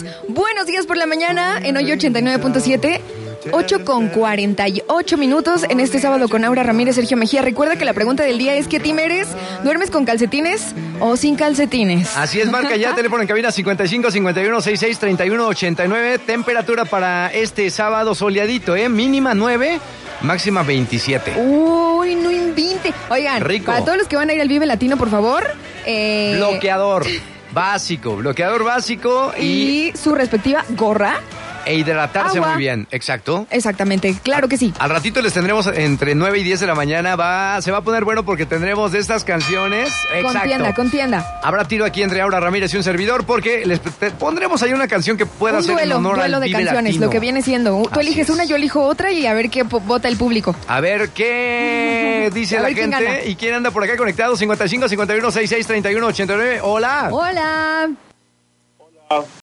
Buenos días por la mañana en hoy 89.7. 8:48 en este sábado con Aura Ramírez, Sergio Mejía. Recuerda que la pregunta del día es: ¿qué team eres? ¿Duermes con calcetines o sin calcetines? Así es, marca ya, teléfono en cabina 55 51 66 31 89. Temperatura para este sábado soleadito, mínima 9, máxima 27. Uy, no invite. Oigan, rico. Para todos los que van a ir al Vive Latino, por favor, bloqueador básico y su respectiva gorra. E hidratarse Agua. muy bien, exacto. Exactamente, claro que sí. Al ratito les tendremos entre 9 y 10 de la mañana. Se va a poner bueno porque tendremos de estas canciones. Exacto. Contienda. Habrá tiro aquí entre Aura Ramírez y un servidor porque les pondremos ahí una canción que pueda ser en honor al duelo de Vive canciones, Latino. Lo que viene siendo. Tú Así eliges es. una, yo elijo otra y a ver qué vota el público. A ver qué dice A la ver quién gente gana. y quién anda por acá conectado. 55 51 66 31 89. Hola. Hola.